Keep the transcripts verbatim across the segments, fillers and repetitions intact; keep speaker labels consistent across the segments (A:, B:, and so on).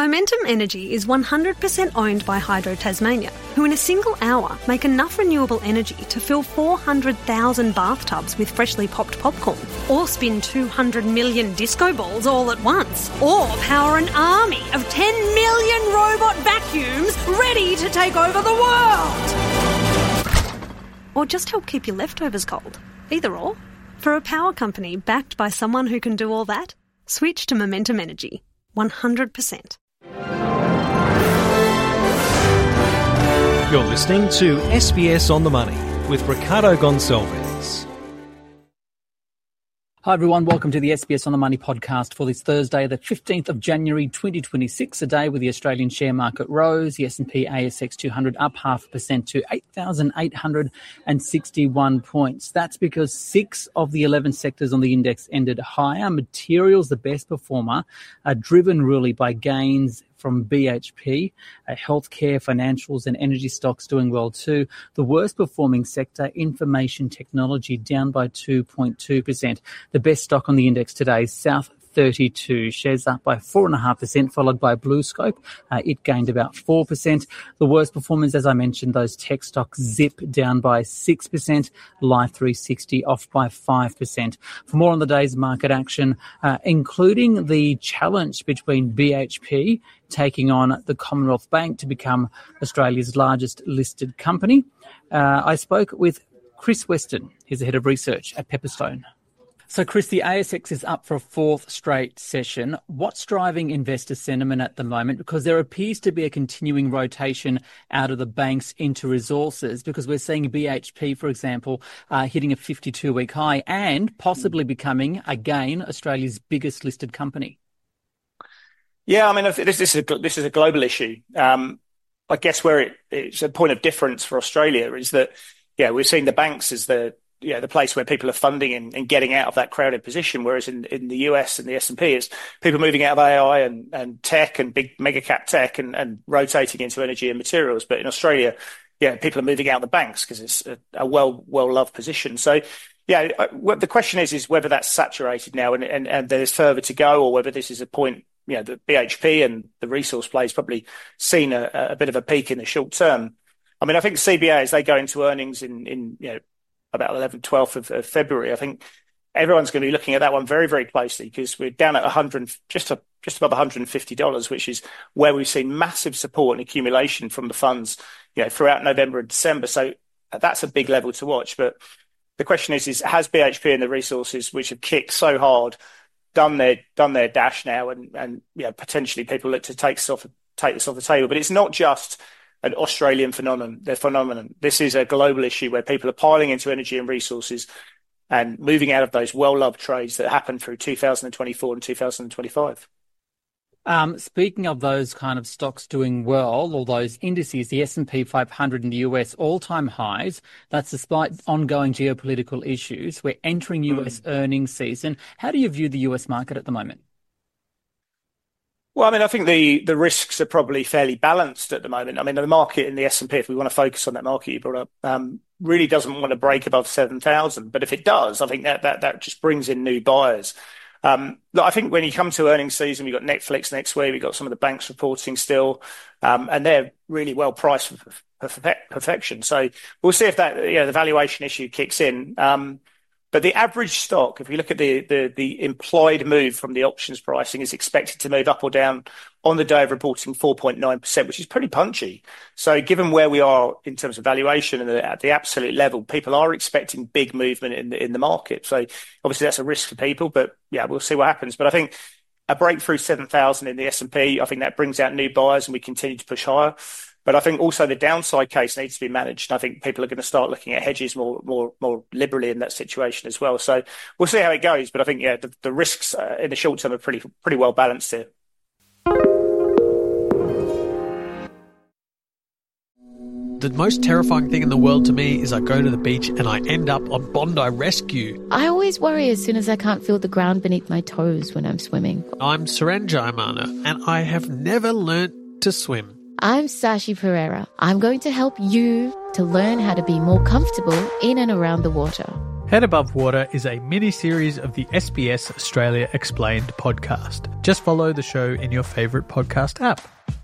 A: Momentum Energy is one hundred percent owned by Hydro Tasmania, who in a single hour make enough renewable energy to fill four hundred thousand bathtubs with freshly popped popcorn, or spin two hundred million disco balls all at once, or power an army of ten million robot vacuums ready to take over the world. Or just help keep your leftovers cold. Either or. For a power company backed by someone who can do all that, switch to Momentum Energy. one hundred percent.
B: You're listening to S B S On The Money with Ricardo Gonçalves.
C: Hi everyone, welcome to the S B S On The Money podcast for this Thursday, the fifteenth of January twenty twenty-six, a day with the Australian share market rose, the S and P A S X two hundred up half a percent to eight thousand eight hundred sixty-one points. That's because six of the eleven sectors on the index ended higher. Materials, the best performer, are driven really by gains from B H P, uh, healthcare, financials and energy stocks doing well too. The worst performing sector, information technology, down by two point two percent. The best stock on the index today is South thirty-two, shares up by four point five percent, followed by BlueScope. Uh, it gained about four percent. The worst performers, as I mentioned, those tech stocks, Zip down by six percent, Life three sixty off by five percent. For more on the day's market action, uh, including the challenge between B H P taking on the Commonwealth Bank to become Australia's largest listed company, uh, I spoke with Chris Weston. He's the head of research at Pepperstone. So, Chris, the A S X is up for a fourth straight session. What's driving investor sentiment at the moment? Because there appears to be a continuing rotation out of the banks into resources, because we're seeing B H P, for example, uh, hitting a fifty-two week high and possibly becoming, again, Australia's biggest listed company.
D: Yeah, I mean, this, this, is, a, this is a global issue. Um, I guess where it, it's a point of difference for Australia is that, yeah, we're seeing the banks as the Yeah, the place where people are funding and, and getting out of that crowded position, whereas in, in the U S and the S and P, it's people moving out of A I and, and tech and big mega cap tech and, and rotating into energy and materials. But in Australia, yeah, people are moving out of the banks because it's a, a well well loved position. So, yeah, the question is is whether that's saturated now and, and, and there's further to go, or whether this is a point. You know, the B H P and the resource plays probably seen a, a bit of a peak in the short term. I mean, I think C B A, as they go into earnings in in you know. about eleventh, twelfth of, of February, I think everyone's going to be looking at that one very, very closely, because we're down at one hundred, just a, just above one hundred fifty dollars, which is where we've seen massive support and accumulation from the funds, you know, throughout November and December. So that's a big level to watch. But the question is, is has B H P and the resources, which have kicked so hard, done their done their dash now, and and you know, potentially people look to take this off take this off the table. But it's not just an Australian phenomenon. Their phenomenon. This is a global issue where people are piling into energy and resources and moving out of those well-loved trades that happened through two thousand twenty-four and two thousand twenty-five.
C: Um, speaking of those kind of stocks doing well, or those indices, the S and P five hundred in the U S, all-time highs. That's despite ongoing geopolitical issues. We're entering U S mm. earnings season. How do you view the U S market at the moment?
D: Well, I mean, I think the, the risks are probably fairly balanced at the moment. I mean, the market in the S and P, if we want to focus on that market you brought up, um, really doesn't want to break above seven thousand. But if it does, I think that that, that just brings in new buyers. Um, look, I think when you come to earnings season, we've got Netflix next week, we've got some of the banks reporting still, um, and they're really well priced for, for, for perfection. So we'll see if that, you know, the valuation issue kicks in. Um, But the average stock, if we look at the, the the implied move from the options pricing, is expected to move up or down on the day of reporting four point nine percent, which is pretty punchy. So given where we are in terms of valuation and the, at the absolute level, people are expecting big movement in the, in the market. So obviously that's a risk for people, but yeah, we'll see what happens. But I think a breakthrough seven thousand in the S and P, I think that brings out new buyers and we continue to push higher. But I think also the downside case needs to be managed. And I think people are going to start looking at hedges more, more, more liberally in that situation as well. So we'll see how it goes. But I think, yeah, the, the risks uh, in the short term are pretty, pretty well balanced here.
B: The most terrifying thing in the world to me is I go to the beach and I end up on Bondi Rescue.
E: I always worry as soon as I can't feel the ground beneath my toes when I'm swimming.
B: I'm Saran Jaimana and I have never learnt to swim.
E: I'm Sashi Pereira. I'm going to help you to learn how to be more comfortable in and around the water.
B: Head Above Water is a mini-series of the S B S Australia Explained podcast. Just follow the show in your favourite podcast app.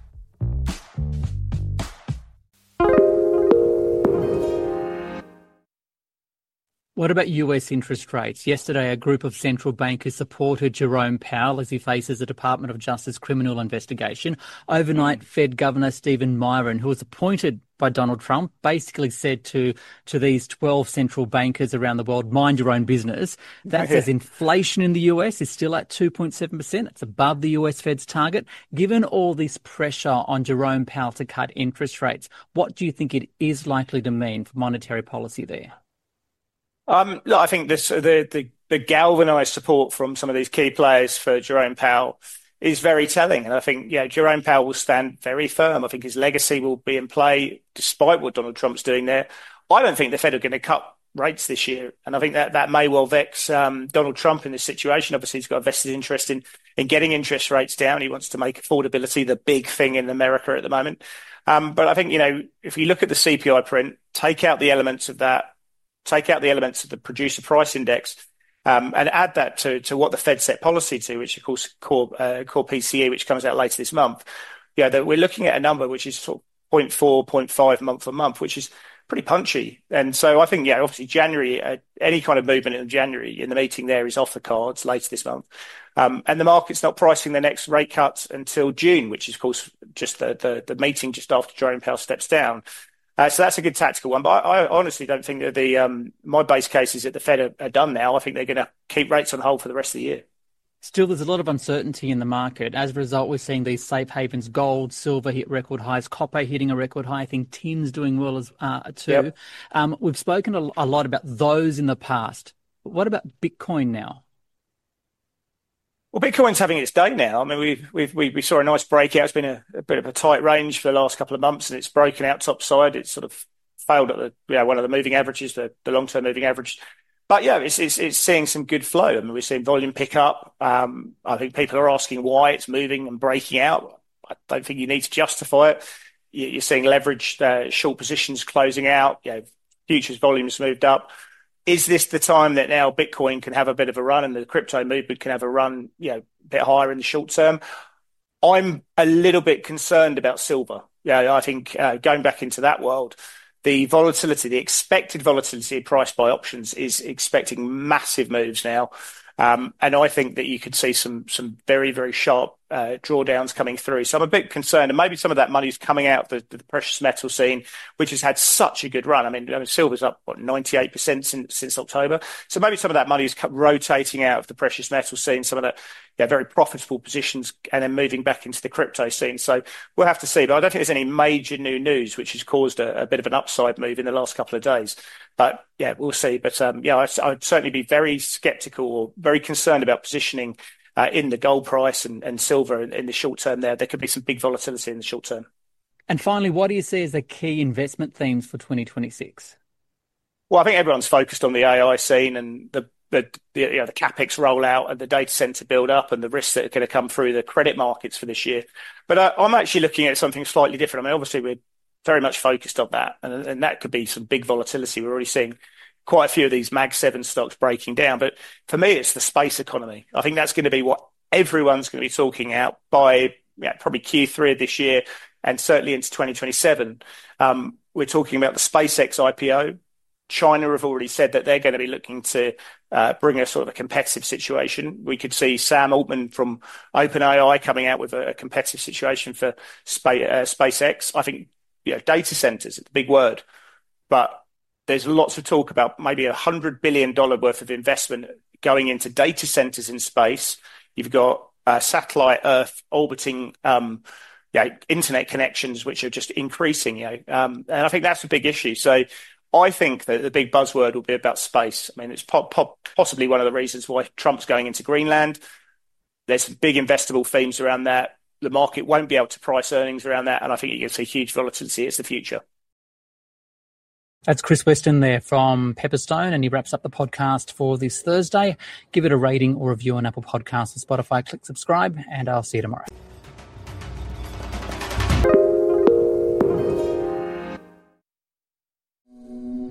C: What about U S interest rates? Yesterday, a group of central bankers supported Jerome Powell as he faces a Department of Justice criminal investigation. Overnight, Fed Governor Stephen Miron, who was appointed by Donald Trump, basically said to, to these twelve central bankers around the world, mind your own business. That says inflation in the U S is still at two point seven percent. That's above the U S Fed's target. Given all this pressure on Jerome Powell to cut interest rates, what do you think it is likely to mean for monetary policy there?
D: Um, look, I think this, the, the, the galvanised support from some of these key players for Jerome Powell is very telling. And I think, yeah, Jerome Powell will stand very firm. I think his legacy will be in play despite what Donald Trump's doing there. I don't think the Fed are going to cut rates this year. And I think that, that may well vex um, Donald Trump in this situation. Obviously, he's got a vested interest in, in getting interest rates down. He wants to make affordability the big thing in America at the moment. Um, but I think, you know, if you look at the C P I print, take out the elements of that, take out the elements of the producer price index, um, and add that to, to what the Fed set policy to, which of course core, uh, core P C E, which comes out later this month. Yeah, that we're looking at a number which is sort of zero point four, zero point five month on month, which is pretty punchy. And so I think, yeah, obviously January, uh, any kind of movement in January in the meeting there is off the cards later this month. Um, and the market's not pricing the next rate cuts until June, which is of course just the, the, the meeting just after Jerome Powell steps down. Uh, so that's a good tactical one. But I, I honestly don't think that the um, my base case is that the Fed are, are done now. I think they're going to keep rates on hold for the rest of the year.
C: Still, there's a lot of uncertainty in the market. As a result, we're seeing these safe havens, gold, silver hit record highs, copper hitting a record high. I think tin's doing well as uh, too. Yep. Um, we've spoken a, a lot about those in the past. But what about Bitcoin now?
D: Well, Bitcoin's having its day now. I mean, we've, we've, we we saw a nice breakout. It's been a, a bit of a tight range for the last couple of months, and it's broken out top side. It's sort of failed at the, you know, one of the moving averages, the, the long-term moving average. But yeah, it's, it's it's seeing some good flow. I mean, we're seeing volume pick up. Um, I think people are asking why it's moving and breaking out. I don't think you need to justify it. You're seeing leverage, uh, short positions closing out. You know, futures volumes moved up. Is this the time that now Bitcoin can have a bit of a run and the crypto movement can have a run, you know, a bit higher in the short term? I'm a little bit concerned about silver. Yeah, I think uh, going back into that world, the volatility, the expected volatility priced by options is expecting massive moves now. Um, and I think that you could see some some very, very sharp uh, drawdowns coming through. So I'm a bit concerned. And maybe some of that money is coming out of the, the precious metal scene, which has had such a good run. I mean, I mean silver's up, what, ninety-eight percent since, since October. So maybe some of that money is rotating out of the precious metal scene, some of the yeah, very profitable positions, and then moving back into the crypto scene. So we'll have to see. But I don't think there's any major new news which has caused a, a bit of an upside move in the last couple of days. But yeah, we'll see. But um, yeah, I, I'd certainly be very sceptical or very concerned about positioning uh, in the gold price and, and silver in, in the short term there. There could be some big volatility in the short term.
C: And finally, what do you see as the key investment themes for twenty twenty-six?
D: Well, I think everyone's focused on the A I scene and the the, the, you know, the capex rollout and the data center build up and the risks that are going to come through the credit markets for this year. But uh, I'm actually looking at something slightly different. I mean, obviously we're very much focused on that, and, and that could be some big volatility. We're already seeing quite a few of these Mag seven stocks breaking down. But for me, it's the space economy. I think that's going to be what everyone's going to be talking out by yeah, probably Q three of this year and certainly into twenty twenty-seven. Um, we're talking about the SpaceX I P O. China have already said that they're going to be looking to uh, bring a sort of a competitive situation. We could see Sam Altman from OpenAI coming out with a, a competitive situation for spa- uh, SpaceX. I think you know, data centers, it's a big word, but there's lots of talk about maybe a hundred billion dollar worth of investment going into data centers in space. You've got uh, satellite Earth orbiting, um, yeah, internet connections, which are just increasing. You know, um, and I think that's a big issue. So I think that the big buzzword will be about space. I mean, it's po- po- possibly one of the reasons why Trump's going into Greenland. There's some big investable themes around that. The market won't be able to price earnings around that, and I think you can see huge volatility. It's the future.
C: That's Chris Weston there from Pepperstone, and he wraps up the podcast for this Thursday. Give it a rating or review on Apple Podcasts or Spotify. Click subscribe, and I'll see you tomorrow.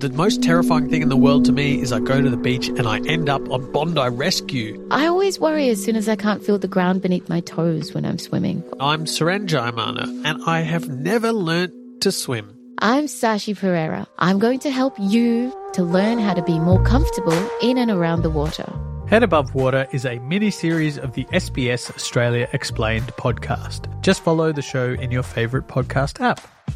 B: The most terrifying thing in the world to me is I go to the beach and I end up on Bondi Rescue.
E: I always worry as soon as I can't feel the ground beneath my toes when I'm swimming.
B: I'm Suren Jaimana, and I have never learnt to swim.
E: I'm Sashi Pereira. I'm going to help you to learn how to be more comfortable in and around the water.
B: Head Above Water is a mini-series of the S B S Australia Explained podcast. Just follow the show in your favourite podcast app.